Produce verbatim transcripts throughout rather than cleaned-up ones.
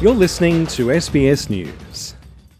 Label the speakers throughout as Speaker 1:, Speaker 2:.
Speaker 1: You're listening to S B S News.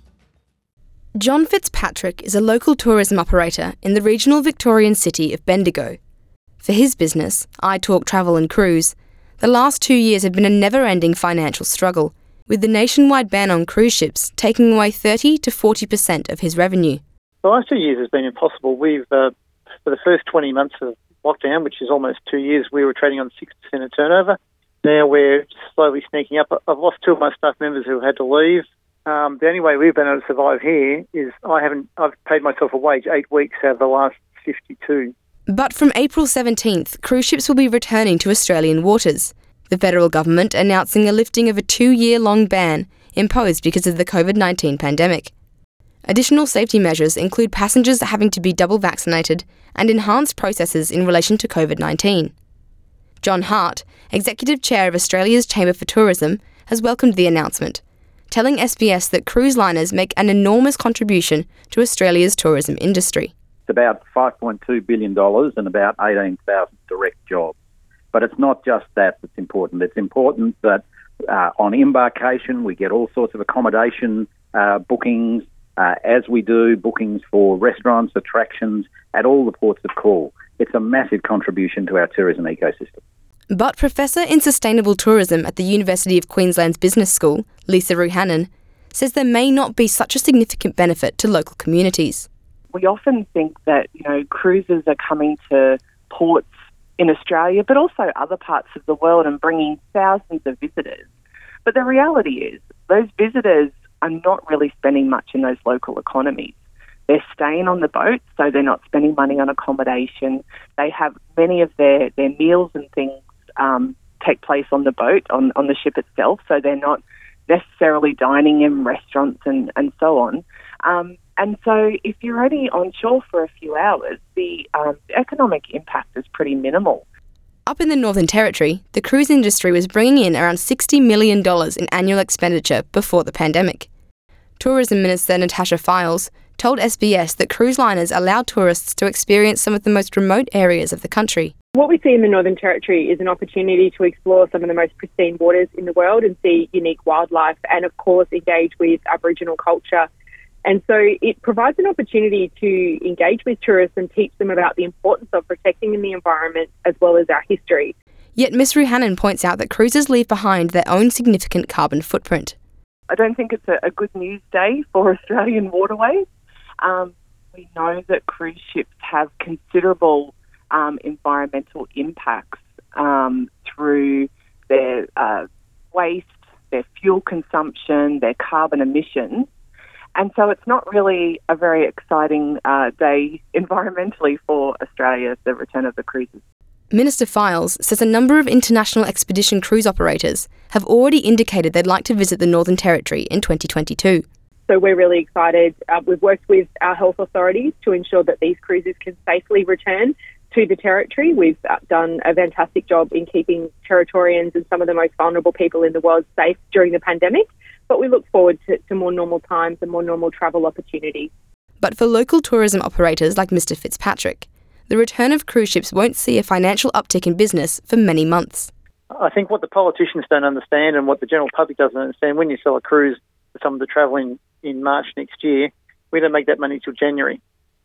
Speaker 2: John Fitzpatrick is a local tourism operator in the regional Victorian city of Bendigo. For his business, I Talk Travel and Cruise, the last two years have been a never-ending financial struggle, with the nationwide ban on cruise ships taking away thirty to forty percent of his revenue.
Speaker 3: The last two years has been impossible. We've, uh, for the first twenty months of lockdown, which is almost two years, we were trading on six percent of turnover. Now we're slowly sneaking up. I've lost two of my staff members who had to leave. Um, the only way we've been able to survive here is I haven't. I've paid myself a wage eight weeks out of the last fifty-two.
Speaker 2: But from April seventeenth, cruise ships will be returning to Australian waters. The federal government announcing a lifting of a two-year-long ban imposed because of the COVID nineteen pandemic. Additional safety measures include passengers having to be double vaccinated and enhanced processes in relation to COVID nineteen. John Hart, Executive Chair of Australia's Chamber for Tourism, has welcomed the announcement, telling S B S that cruise liners make an enormous contribution to Australia's tourism industry.
Speaker 4: It's about five point two billion dollars and about eighteen thousand direct jobs. But it's not just that that's important. It's important that uh, on embarkation we get all sorts of accommodation uh, bookings, uh, as we do bookings for restaurants, attractions, at all the ports of call. It's a massive contribution to our tourism ecosystem.
Speaker 2: But Professor in Sustainable Tourism at the University of Queensland's Business School, Lisa Ruhanen, says there may not be such a significant benefit to local communities.
Speaker 5: We often think that, you know, cruisers are coming to ports in Australia, but also other parts of the world and bringing thousands of visitors. But the reality is those visitors are not really spending much in those local economies. They're staying on the boat, so they're not spending money on accommodation. They have many of their, their meals and things um, take place on the boat, on, on the ship itself, so they're not necessarily dining in restaurants and, and so on. Um, and so if you're only on shore for a few hours, the um, economic impact is pretty minimal.
Speaker 2: Up in the Northern Territory, the cruise industry was bringing in around sixty million dollars in annual expenditure before the pandemic. Tourism Minister Natasha Fyles told S B S that cruise liners allow tourists to experience some of the most remote areas of the country.
Speaker 6: What we see in the Northern Territory is an opportunity to explore some of the most pristine waters in the world and see unique wildlife and, of course, engage with Aboriginal culture. And so it provides an opportunity to engage with tourists and teach them about the importance of protecting the environment as well as our history.
Speaker 2: Yet Miz Ruhanen points out that cruisers leave behind their own significant carbon footprint.
Speaker 5: I don't think it's a, a good news day for Australian waterways. Um, we know that cruise ships have considerable um, environmental impacts um, through their uh, waste, their fuel consumption, their carbon emissions. And so it's not really a very exciting uh, day environmentally for Australia, the return of the cruises.
Speaker 2: Minister Fyles says a number of international expedition cruise operators have already indicated they'd like to visit the Northern Territory in twenty twenty-two.
Speaker 6: So we're really excited. Uh, we've worked with our health authorities to ensure that these cruises can safely return to the Territory. We've uh, done a fantastic job in keeping Territorians and some of the most vulnerable people in the world safe during the pandemic. But we look forward to, to more normal times and more normal travel opportunities.
Speaker 2: But for local tourism operators like Mister Fitzpatrick, the return of cruise ships won't see a financial uptick in business for many months.
Speaker 3: I think what the politicians don't understand and what the general public doesn't understand, when you sell a cruise for someone to travel in, in March next year, we don't make that money till January.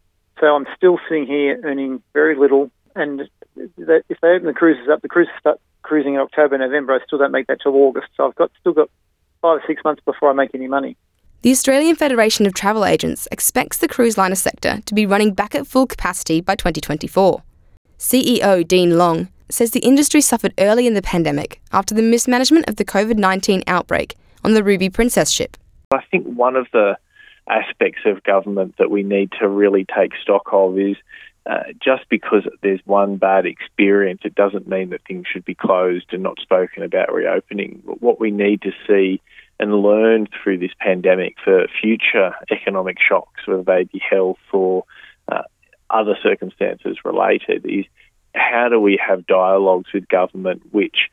Speaker 3: So I'm still sitting here earning very little, and that if they open the cruises up, the cruises start cruising in October, November, I still don't make that till August. So I've got still got five or six months before I make any money.
Speaker 2: The Australian Federation of Travel Agents expects the cruise liner sector to be running back at full capacity by twenty twenty-four. C E O Dean Long says the industry suffered early in the pandemic after the mismanagement of the COVID nineteen outbreak on the Ruby Princess ship.
Speaker 7: I think one of the aspects of government that we need to really take stock of is uh, just because there's one bad experience, it doesn't mean that things should be closed and not spoken about reopening. What we need to see and learn through this pandemic for future economic shocks, whether they be health or uh, other circumstances related, is how do we have dialogues with government which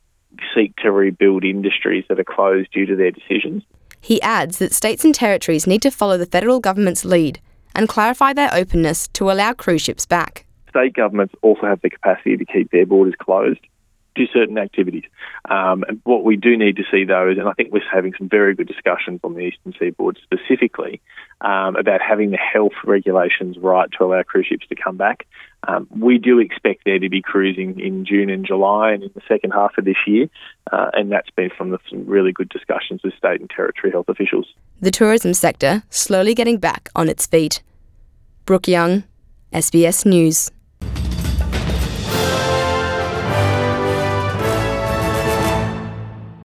Speaker 7: seek to rebuild industries that are closed due to their decisions.
Speaker 2: He adds that states and territories need to follow the federal government's lead and clarify their openness to allow cruise ships back.
Speaker 7: State governments also have the capacity to keep their borders closed. do certain activities. Um, and what we do need to see, though, is, and I think we're having some very good discussions on the Eastern Seaboard specifically, um, about having the health regulations right to allow cruise ships to come back. Um, we do expect there to be cruising in June and July and in the second half of this year, uh, and that's been from the, some really good discussions with state and territory health officials.
Speaker 2: The tourism sector slowly getting back on its feet. Brooke Young, S B S News.